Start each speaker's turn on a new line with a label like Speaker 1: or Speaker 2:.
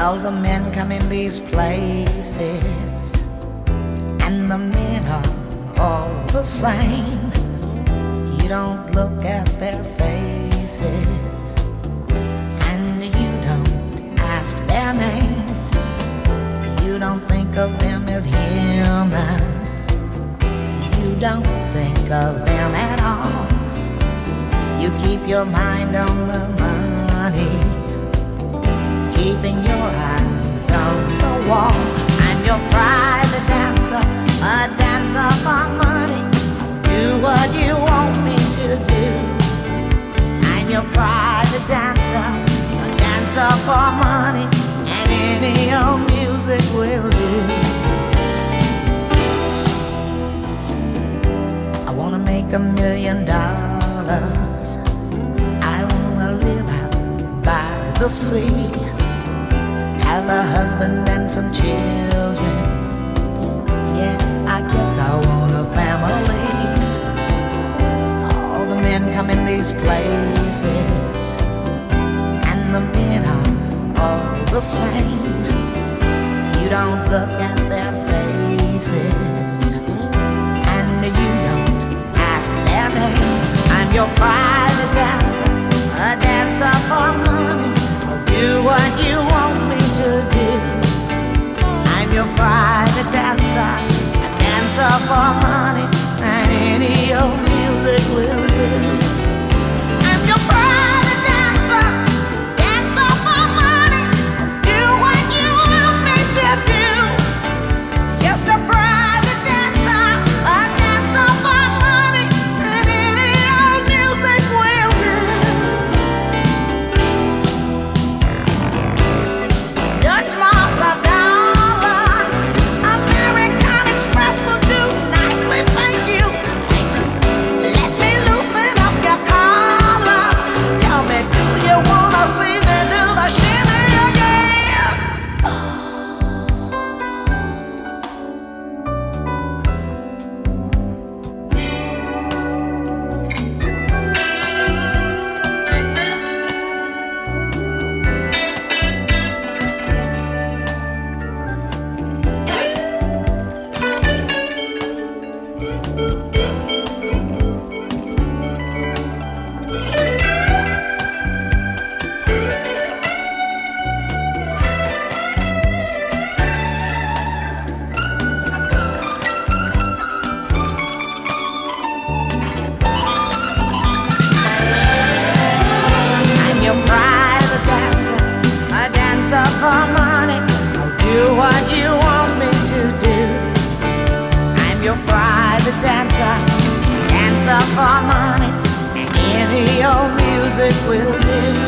Speaker 1: All the men come in these places, and the men are all the same. You don't look at their faces, and you don't ask their names. You don't think of them as human. You don't think of them at all. You keep your mind on the money, keeping your eyes on the wall. I'm your private dancer, a dancer for money. Do what you want me to do. I'm your private dancer, a dancer for money, and any old music will do. I wanna make $1 million. I wanna live out by the sea, have a husband and some children. Yeah, I guess I want a family. All the men come in these places, and the men are all the same. You don't look at their faces, and you don't ask their name. I'm your private dancer, a dancer for money. I'll do what you want me to do. I'm your private dancer, a dancer for money, and any old music will do. I'm your private dancer, dancer for money. I'll do what you want me to do. Just a private dancer, a dancer for money, and any old music will do. Dutch marks are dollars, American Express will do nicely, thank you. Let me loosen up your collar. Tell me, do you wanna see me do the shimmy again? I'm your private dancer, a dancer for money. I'll do what you want me to do. I'm your private dancer, dancer for money, and any old music will do.